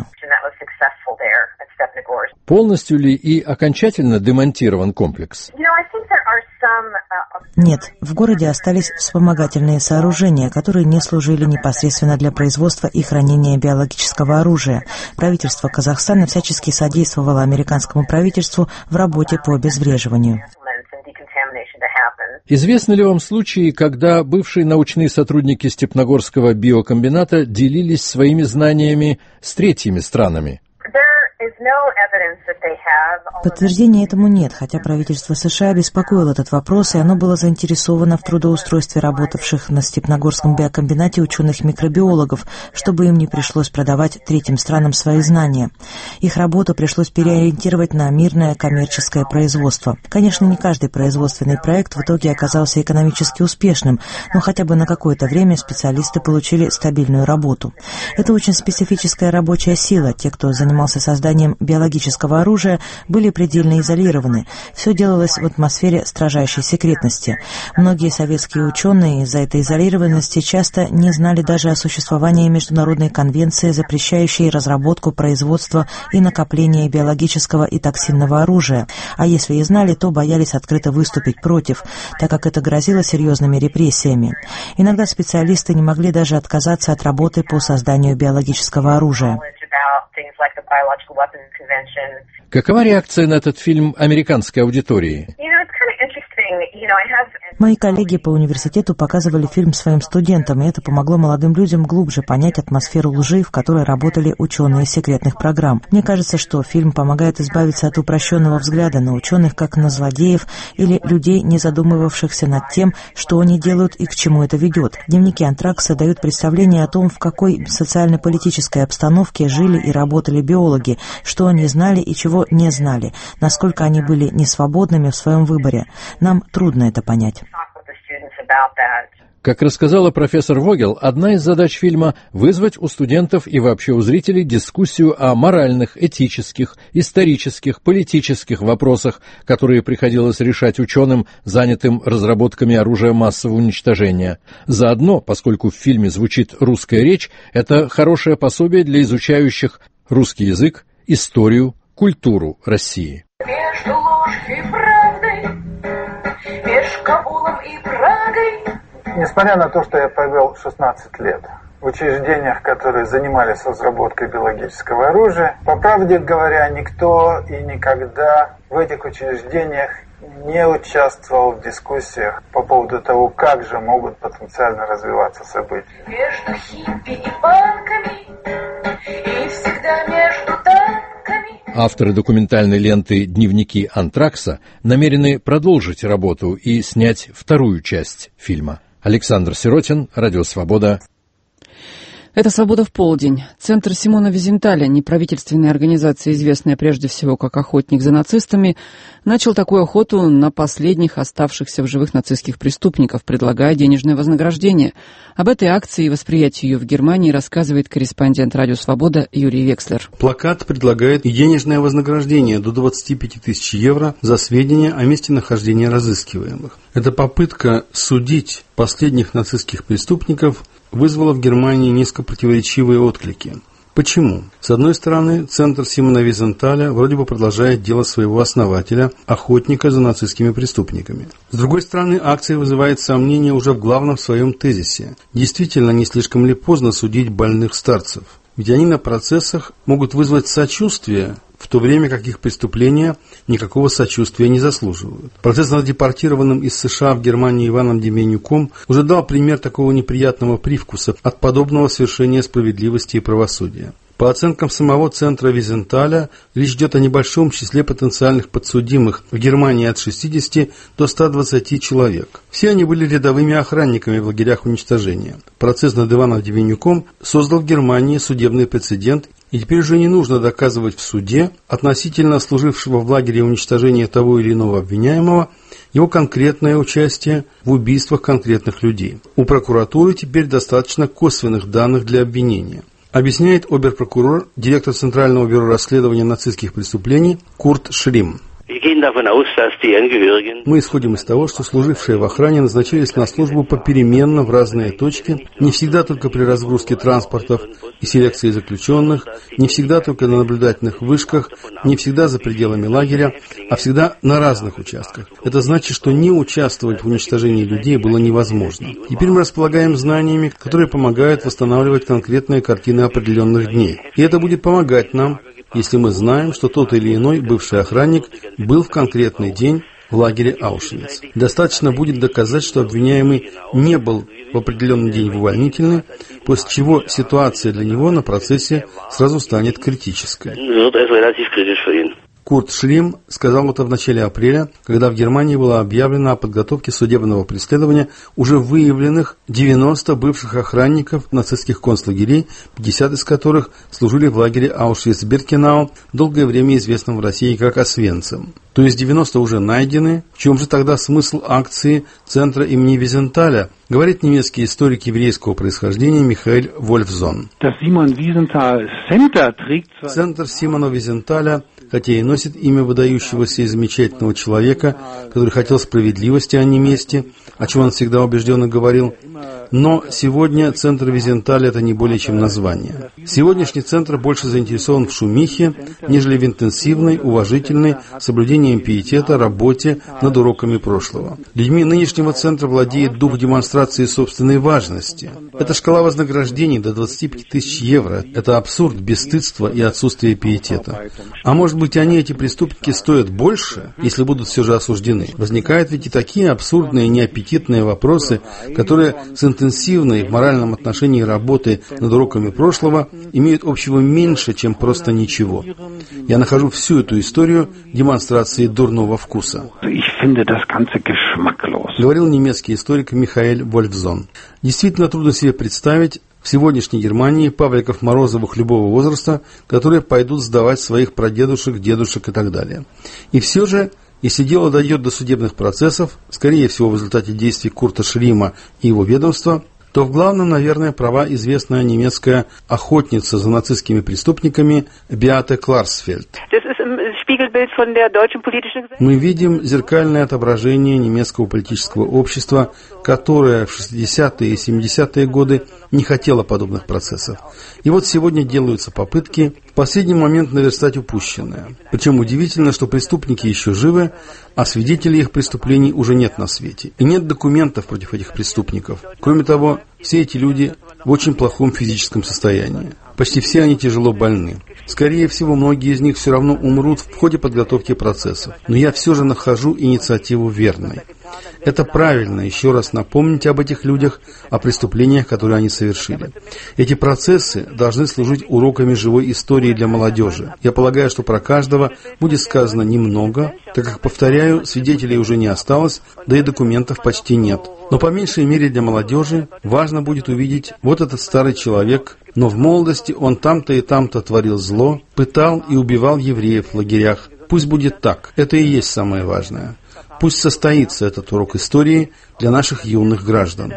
Полностью ли и окончательно демонтирован комплекс? Нет, в городе остались вспомогательные сооружения, которые не служили непосредственно для производства и хранения биологического оружия. Правительство Казахстана всячески содействовало американскому правительству в работе по обезвреживанию. Известны ли вам случаи, когда бывшие научные сотрудники Степногорского биокомбината делились своими знаниями с третьими странами? Подтверждения этому нет, хотя правительство США беспокоило этот вопрос, и оно было заинтересовано в трудоустройстве работавших на Степногорском биокомбинате ученых-микробиологов, чтобы им не пришлось продавать третьим странам свои знания. Их работу пришлось переориентировать на мирное коммерческое производство. Конечно, не каждый производственный проект в итоге оказался экономически успешным, но хотя бы на какое-то время специалисты получили стабильную работу. Это очень специфическая рабочая сила. Те, кто занимался созданием биологического оружия, были предельно изолированы. Все делалось в атмосфере строжайшей секретности. Многие советские ученые из-за этой изолированности часто не знали даже о существовании международной конвенции, запрещающей разработку, производство и накопление биологического и токсинного оружия. А если и знали, то боялись открыто выступить против, так как это грозило серьезными репрессиями. Иногда специалисты не могли даже отказаться от работы по созданию биологического оружия. Какова реакция на этот фильм американской аудитории? Мои коллеги по университету показывали фильм своим студентам, и это помогло молодым людям глубже понять атмосферу лжи, в которой работали ученые секретных программ. Мне кажется, что фильм помогает избавиться от упрощенного взгляда на ученых как на злодеев или людей, не задумывавшихся над тем, что они делают и к чему это ведет. Дневники Антракса дают представление о том, в какой социально-политической обстановке жили и работали биологи, что они знали и чего не знали, насколько они были несвободными в своем выборе. Нам трудно это понять. Как рассказала профессор Вогел, одна из задач фильма – вызвать у студентов и вообще у зрителей дискуссию о моральных, этических, исторических, политических вопросах, которые приходилось решать ученым, занятым разработками оружия массового уничтожения. Заодно, поскольку в фильме звучит русская речь, это хорошее пособие для изучающих русский язык, историю, культуру России. Между ложью и правдой, между Кабулом и Прагой. Несмотря на то, что я провел 16 лет в учреждениях, которые занимались разработкой биологического оружия, по правде говоря, никто и никогда в этих учреждениях не участвовал в дискуссиях по поводу того, как же могут потенциально развиваться события. Между хиппи и панками, и всегда между танками. Авторы документальной ленты «Дневники Антракса» намерены продолжить работу и снять вторую часть фильма. Александр Сиротин, Радио Свобода. Это «Свобода в полдень». Центр Симона Визенталя, неправительственная организация, известная прежде всего как «Охотник за нацистами», начал такую охоту на последних оставшихся в живых нацистских преступников, предлагая денежное вознаграждение. Об этой акции и восприятии ее в Германии рассказывает корреспондент «Радио Свобода» Юрий Векслер. Плакат предлагает денежное вознаграждение до 25 тысяч евро за сведения о месте нахождения разыскиваемых. Это попытка судить последних нацистских преступников вызвала в Германии несколько противоречивые отклики. Почему? С одной стороны, центр Симона Визенталя вроде бы продолжает дело своего основателя, охотника за нацистскими преступниками. С другой стороны, акция вызывает сомнения уже в главном своем тезисе. Действительно, не слишком ли поздно судить больных старцев? Ведь они на процессах могут вызвать сочувствие, в то время как их преступления никакого сочувствия не заслуживают. Процесс над депортированным из США в Германию Иваном Деменюком уже дал пример такого неприятного привкуса от подобного свершения справедливости и правосудия. По оценкам самого центра Визенталя, речь идет о небольшом числе потенциальных подсудимых в Германии от 60 до 120 человек. Все они были рядовыми охранниками в лагерях уничтожения. Процесс над Иваном Деменюком создал в Германии судебный прецедент, и теперь уже не нужно доказывать в суде относительно служившего в лагере уничтожения того или иного обвиняемого его конкретное участие в убийствах конкретных людей. У прокуратуры теперь достаточно косвенных данных для обвинения. Объясняет оберпрокурор, директор Центрального бюро расследования нацистских преступлений Курт Шрим. Мы исходим из того, что служившие в охране назначались на службу попеременно в разные точки, не всегда только при разгрузке транспортов и селекции заключенных, не всегда только на наблюдательных вышках, не всегда за пределами лагеря, а всегда на разных участках. Это значит, что не участвовать в уничтожении людей было невозможно. Теперь мы располагаем знаниями, которые помогают восстанавливать конкретные картины определенных дней. И это будет помогать нам, если мы знаем, что тот или иной бывший охранник был в конкретный день в лагере Аушвиц. Достаточно будет доказать, что обвиняемый не был в определенный день в увольнительной, после чего ситуация для него на процессе сразу станет критической. Курт Шлим сказал это в начале апреля, когда в Германии было объявлено о подготовке судебного преследования уже выявленных 90 бывших охранников нацистских концлагерей, 50 из которых служили в лагере Аушвиц-Биркенау, долгое время известном в России как Освенцим. То есть 90 уже найдены. В чем же тогда смысл акции Центра имени Визенталя, говорит немецкий историк еврейского происхождения Михаэль Вольфзон. Центр Симона Визенталя, хотя и носит имя выдающегося и замечательного человека, который хотел справедливости, а не мести, о чем он всегда убежденно говорил, но сегодня Центр Визенталя – это не более чем название. Сегодняшний центр больше заинтересован в шумихе, нежели в интенсивной, уважительной, соблюдением пиетета, работе над уроками прошлого. Людьми нынешнего центра владеет дух демонстрации собственной важности. Это шкала вознаграждений до 25 тысяч евро. Это абсурд, бесстыдство и отсутствие пиетета. А может быть, эти преступники стоят больше, если будут все же осуждены? Возникают ведь и такие абсурдные, неаппетитные вопросы, которые с интенсивной в моральном отношении работы над уроками прошлого имеют общего меньше, чем просто ничего. Я нахожу всю эту историю демонстрацией дурного вкуса. Говорил немецкий историк Михаэль Вольфзон. Действительно трудно себе представить в сегодняшней Германии Павликов-Морозовых любого возраста, которые пойдут сдавать своих прадедушек, дедушек и так далее. И все же, если дело дойдет до судебных процессов, скорее всего в результате действий Курта Шлима и его ведомства, то в главном, наверное, права известная немецкая охотница за нацистскими преступниками Беате Кларсфельд. Мы видим зеркальное отображение немецкого политического общества, которое в 60-е и 70-е годы не хотело подобных процессов. И вот сегодня делаются попытки в последний момент наверстать упущенное. Причем удивительно, что преступники еще живы, а свидетелей их преступлений уже нет на свете. И нет документов против этих преступников. Кроме того, все эти люди в очень плохом физическом состоянии. Почти все они тяжело больны. Скорее всего, многие из них все равно умрут в ходе подготовки процессов. Но я все же нахожу инициативу верной. Это правильно еще раз напомнить об этих людях, о преступлениях, которые они совершили. Эти процессы должны служить уроками живой истории для молодежи. Я полагаю, что про каждого будет сказано немного, так как, повторяю, свидетелей уже не осталось, да и документов почти нет. Но по меньшей мере для молодежи важно будет увидеть вот этот старый человек, но в молодости он там-то и там-то творил зло, пытал и убивал евреев в лагерях. Пусть будет так, это и есть самое важное. Пусть состоится этот урок истории для наших юных граждан.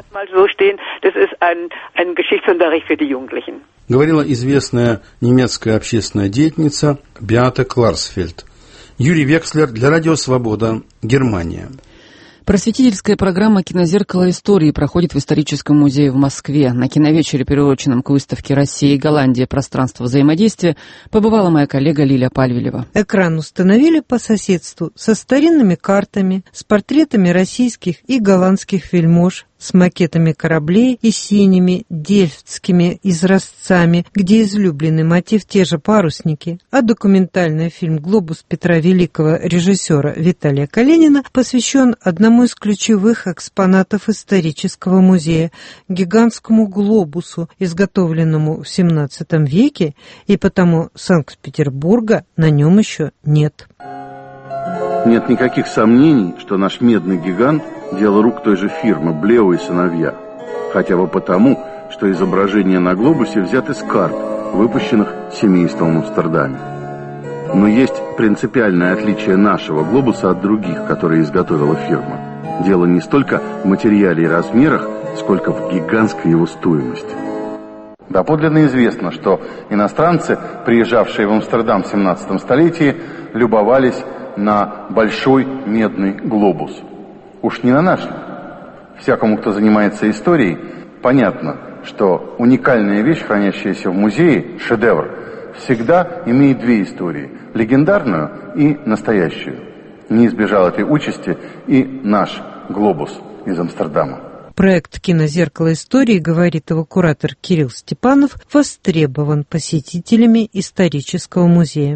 Говорила известная немецкая общественная деятельница Беате Кларсфельд. Юрий Векслер для Радио Свобода, Германия. Просветительская программа «Кинозеркало истории» проходит в историческом музее в Москве. На киновечере, приуроченном к выставке «Россия и Голландия. Пространство взаимодействия», побывала моя коллега Лиля Пальвелева. Экран установили по соседству со старинными картами, с портретами российских и голландских вельмож, с макетами кораблей и синими дельфтскими изразцами, где излюбленный мотив те же парусники, а документальный фильм «Глобус» Петра Великого режиссера Виталия Калинина посвящен одному из ключевых экспонатов исторического музея – гигантскому глобусу, изготовленному в XVII веке, и потому Санкт-Петербурга на нем еще нет. Нет никаких сомнений, что наш медный гигант – дело рук той же фирмы «Блео и сыновья». Хотя бы потому, что изображения на глобусе взяты с карт, выпущенных семейством в Амстердаме. Но есть принципиальное отличие нашего глобуса от других, которые изготовила фирма. Дело не столько в материале и размерах, сколько в гигантской его стоимости. Доподлинно известно, что иностранцы, приезжавшие в Амстердам в 17 столетии, любовались на большой медный глобус. Уж не на наш. Всякому, кто занимается историей, понятно, что уникальная вещь, хранящаяся в музее, шедевр, всегда имеет две истории – легендарную и настоящую. Не избежал этой участи и наш глобус из Амстердама. Проект «Кинозеркало истории», говорит его куратор Кирилл Степанов, востребован посетителями исторического музея.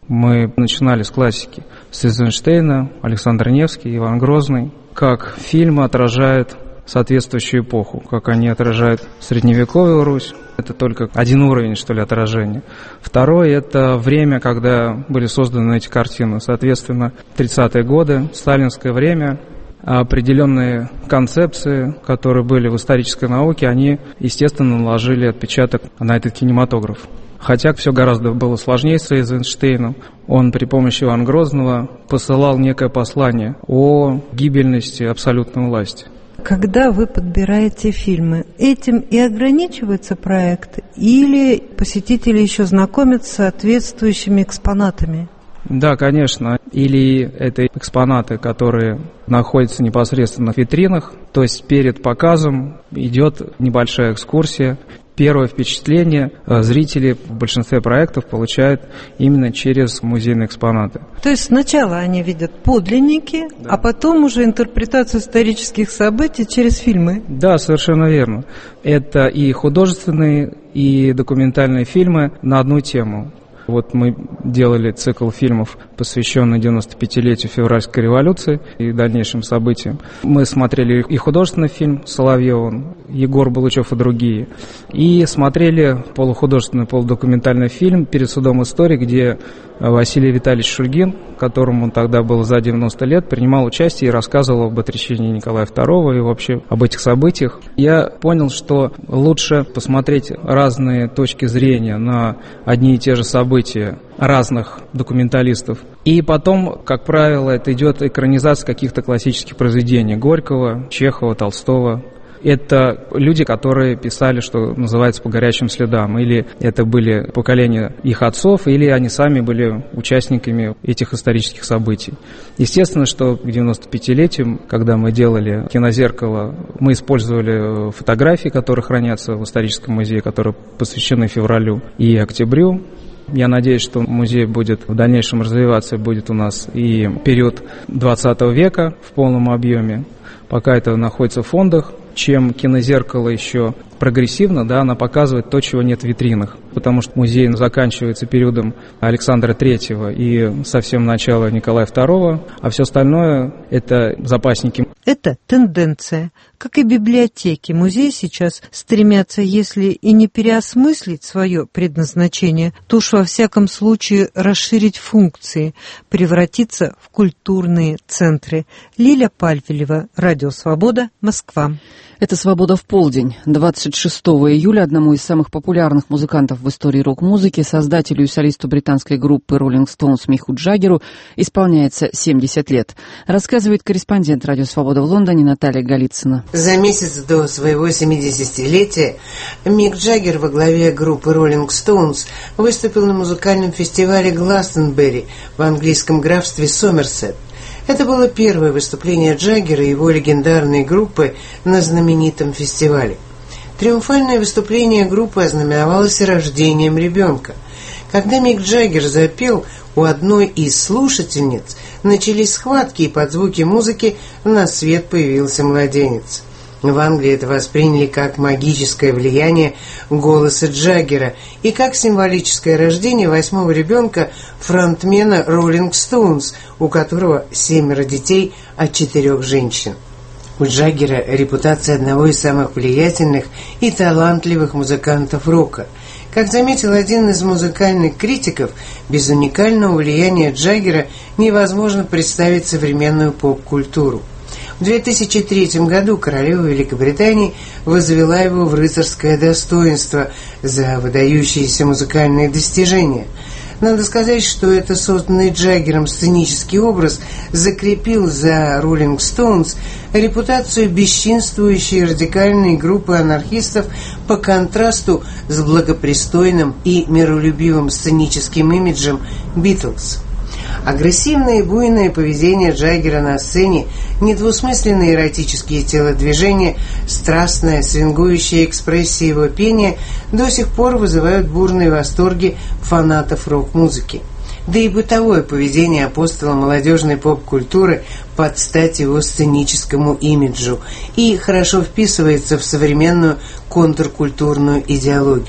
Мы начинали с классики, с Эйзенштейна, Александр Невский, Иван Грозный. Как фильмы отражают соответствующую эпоху, как они отражают средневековую Русь. Это только один уровень, что ли, отражения. Второй – это время, когда были созданы эти картины. Соответственно, 30-е годы, сталинское время, определенные концепции, которые были в исторической науке, они, естественно, наложили отпечаток на этот кинематограф. Хотя все гораздо было сложнее с Эйзенштейном. Он при помощи Ивана Грозного посылал некое послание о гибельности абсолютной власти. Когда вы подбираете фильмы, этим и ограничивается проект, или посетители еще знакомятся с соответствующими экспонатами? Да, конечно. Или это экспонаты, которые находятся непосредственно в витринах, то есть перед показом идет небольшая экскурсия. Первое впечатление зрители в большинстве проектов получают именно через музейные экспонаты. То есть сначала они видят подлинники, да, а потом уже интерпретацию исторических событий через фильмы? Да, совершенно верно. Это и художественные, и документальные фильмы на одну тему. Вот мы делали цикл фильмов, посвященный 95-летию февральской революции и дальнейшим событиям. Мы смотрели и художественный фильм с Соловьевым, Егор Балычев и другие, и смотрели полухудожественный, полудокументальный фильм «Перед судом истории», где Василий Витальевич Шульгин, которому тогда было за 90 лет, принимал участие и рассказывал об отречении Николая II и вообще об этих событиях. Я понял, что лучше посмотреть разные точки зрения на одни и те же события разных документалистов. И потом, как правило, это идет экранизация каких-то классических произведений Горького, Чехова, Толстого. Это люди, которые писали, что называется, по горячим следам. Или это были поколения их отцов, или они сами были участниками этих исторических событий. Естественно, что к 95-летию, когда мы делали «Кинозеркало», мы использовали фотографии, которые хранятся в историческом музее, которые посвящены февралю и октябрю. Я надеюсь, что музей будет в дальнейшем развиваться, будет у нас и период 20 века в полном объеме. Пока это находится в фондах. Чем «Кинозеркало» еще прогрессивно, да, она показывает то, чего нет в витринах. Потому что музей заканчивается периодом Александра III и совсем начала Николая II, а все остальное – это запасники. Это тенденция. Как и библиотеки, музеи сейчас стремятся, если и не переосмыслить свое предназначение, то уж во всяком случае расширить функции, превратиться в культурные центры. Лиля Пальвелева, Радио Свобода, Москва. Это «Свобода в полдень». 26 июля одному из самых популярных музыкантов в истории рок-музыки, создателю и солисту британской группы Rolling Stones Мику Джаггеру исполняется 70 лет. Рассказывает корреспондент «Радио Свобода» в Лондоне Наталья Голицына. За месяц до своего 70-летия Мик Джаггер во главе группы Rolling Stones выступил на музыкальном фестивале Гластонберри в английском графстве Сомерсет. Это было первое выступление Джаггера и его легендарной группы на знаменитом фестивале. Триумфальное выступление группы ознаменовалось рождением ребенка. Когда Мик Джаггер запел, у одной из слушательниц начались схватки, и под звуки музыки на свет появился младенец. В Англии это восприняли как магическое влияние голоса Джаггера и как символическое рождение 8-го ребенка фронтмена Rolling Stones, у которого 7 детей от 4 женщин. У Джаггера репутация одного из самых влиятельных и талантливых музыкантов рока. Как заметил один из музыкальных критиков, без уникального влияния Джаггера невозможно представить современную поп-культуру. В 2003 году королева Великобритании возвела его в рыцарское достоинство за выдающиеся музыкальные достижения. Надо сказать, что это созданный Джаггером сценический образ закрепил за Rolling Stones репутацию бесчинствующей радикальной группы анархистов по контрасту с благопристойным и миролюбивым сценическим имиджем Beatles. Агрессивное и буйное поведение Джаггера на сцене, недвусмысленные эротические телодвижения, страстная свингующая экспрессия его пения до сих пор вызывают бурные восторги фанатов рок-музыки. Да и бытовое поведение апостола молодежной поп-культуры под стать его сценическому имиджу и хорошо вписывается в современную контркультурную идеологию.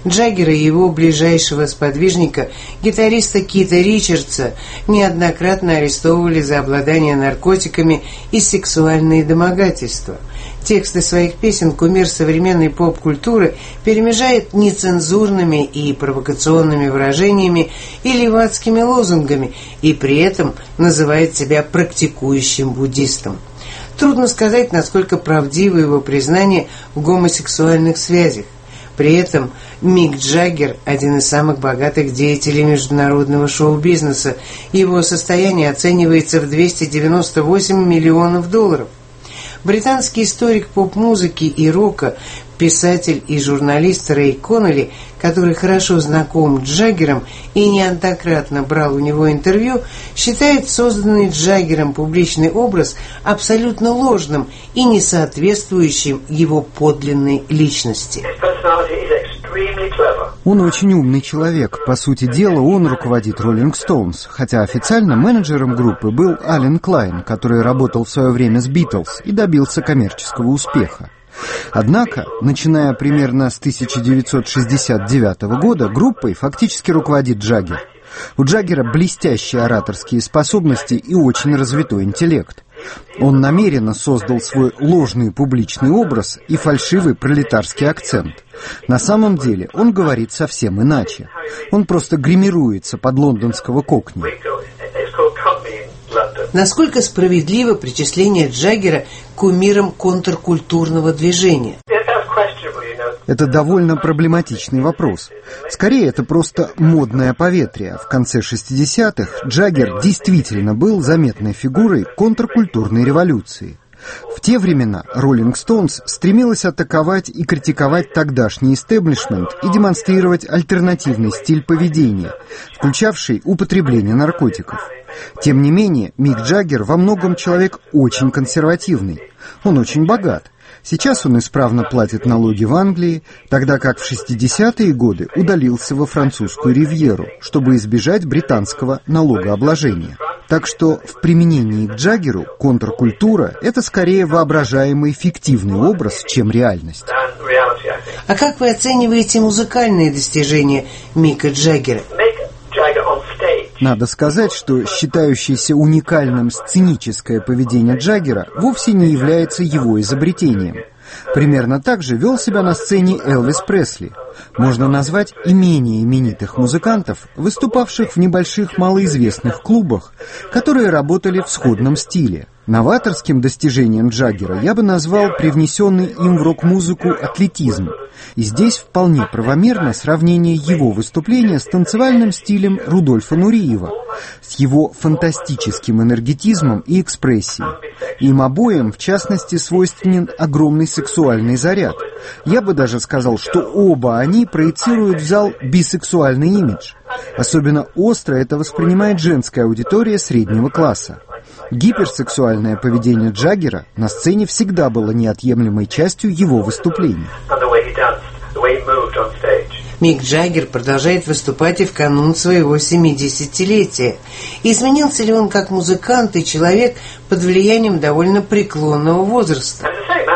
Джаггера и его ближайшего сподвижника, гитариста Кита Ричардса, неоднократно арестовывали за обладание наркотиками и сексуальные домогательства. Тексты своих песен кумир современной поп-культуры перемежает нецензурными и провокационными выражениями и левацкими лозунгами, и при этом называет себя практикующим буддистом. Трудно сказать, насколько правдивы его признания в гомосексуальных связях. При этом Мик Джаггер – один из самых богатых деятелей международного шоу-бизнеса. Его состояние оценивается в $298 миллионов. Британский историк поп-музыки и рока, писатель и журналист Рэй Коннелли, который хорошо знаком с Джаггером и неоднократно брал у него интервью, считает созданный Джаггером публичный образ абсолютно ложным и не соответствующим его подлинной личности. Он очень умный человек. По сути дела, он руководит Rolling Stones, хотя официально менеджером группы был Ален Клайн, который работал в свое время с Beatles и добился коммерческого успеха. Однако, начиная примерно с 1969 года, группой фактически руководит Джаггер. У Джаггера блестящие ораторские способности и очень развитой интеллект. Он намеренно создал свой ложный публичный образ и фальшивый пролетарский акцент. На самом деле он говорит совсем иначе. Он просто гримируется под лондонского кокни. Насколько справедливо причисление Джаггера к кумирам контркультурного движения? Это довольно проблематичный вопрос. Скорее, это просто модное поветрие. В конце 60-х Джаггер действительно был заметной фигурой контркультурной революции. В те времена Rolling Stones стремилась атаковать и критиковать тогдашний истеблишмент и демонстрировать альтернативный стиль поведения, включавший употребление наркотиков. Тем не менее, Мик Джаггер во многом человек очень консервативный. Он очень богат. Сейчас он исправно платит налоги в Англии, тогда как в 60-е годы удалился во французскую ривьеру, чтобы избежать британского налогообложения. Так что в применении к Джаггеру контркультура – это скорее воображаемый фиктивный образ, чем реальность. А как вы оцениваете музыкальные достижения Мика Джаггера? Надо сказать, что считающееся уникальным сценическое поведение Джаггера вовсе не является его изобретением. Примерно так же вел себя на сцене Элвис Пресли. Можно назвать и менее именитых музыкантов, выступавших в небольших малоизвестных клубах, которые работали в сходном стиле. Новаторским достижением Джаггера я бы назвал привнесенный им в рок-музыку атлетизм. И здесь вполне правомерно сравнение его выступления с танцевальным стилем Рудольфа Нуриева, с его фантастическим энергетизмом и экспрессией. Им обоим, в частности, свойственен огромный сексуальный заряд. Я бы даже сказал, что оба они проецируют в зал бисексуальный имидж. Особенно остро это воспринимает женская аудитория среднего класса. Гиперсексуальное поведение Джаггера на сцене всегда было неотъемлемой частью его выступлений. Мик Джаггер продолжает выступать и в канун своего 70-летия. Изменился ли он как музыкант и человек под влиянием довольно преклонного возраста?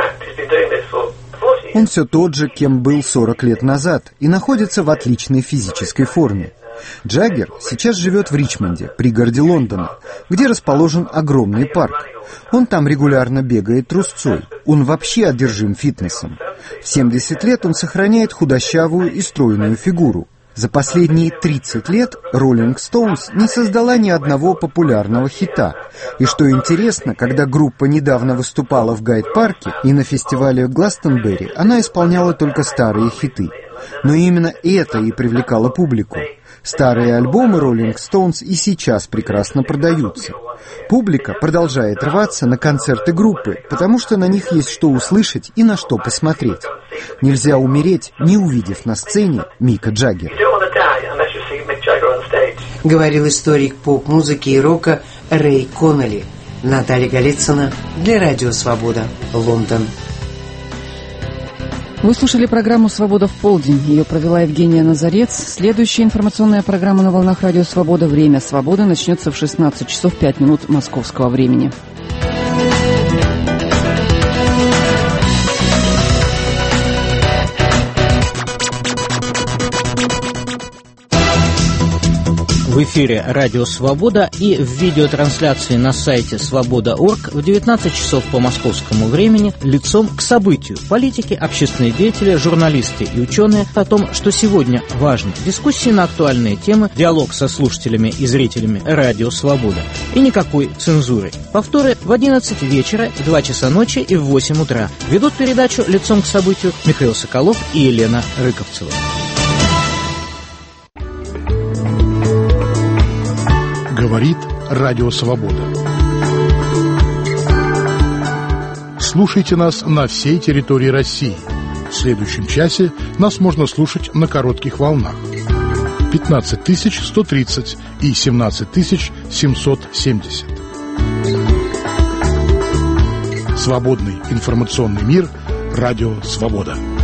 Он все тот же, кем был 40 лет назад, и находится в отличной физической форме. Джаггер сейчас живет в Ричмонде, пригороде Лондона, где расположен огромный парк. Он там регулярно бегает трусцой. Он вообще одержим фитнесом. В 70 лет он сохраняет худощавую и стройную фигуру. За последние 30 лет Rolling Stones не создала ни одного популярного хита. И что интересно, когда группа недавно выступала в Гайд-парке и на фестивале Гластонберри, она исполняла только старые хиты. Но именно это и привлекало публику. Старые альбомы Rolling Stones и сейчас прекрасно продаются. Публика продолжает рваться на концерты группы, потому что на них есть что услышать и на что посмотреть. Нельзя умереть, не увидев на сцене Мика Джаггера. Говорил историк поп-музыки и рока Рэй Коннелли. Наталья Голицына для Радио Свобода, Лондон. Вы слушали программу «Свобода в полдень». Ее провела Евгения Назарец. Следующая информационная программа на волнах Радио Свобода «Время свободы» начнется в 16 часов 5 минут московского времени. В эфире «Радио Свобода» и в видеотрансляции на сайте свобода.орг в 19 часов по московскому времени лицом к событию. Политики, общественные деятели, журналисты и ученые о том, что сегодня важно. Дискуссии на актуальные темы, диалог со слушателями и зрителями «Радио Свобода». И никакой цензуры. Повторы в 11 вечера, в 2 часа ночи и в 8 утра. Ведут передачу лицом к событию Михаил Соколов и Елена Рыковцева. Говорит Радио Свобода. Слушайте нас на всей территории России. В следующем часе нас можно слушать на коротких волнах. 15 130 и 17 770. Свободный информационный мир. Радио Свобода.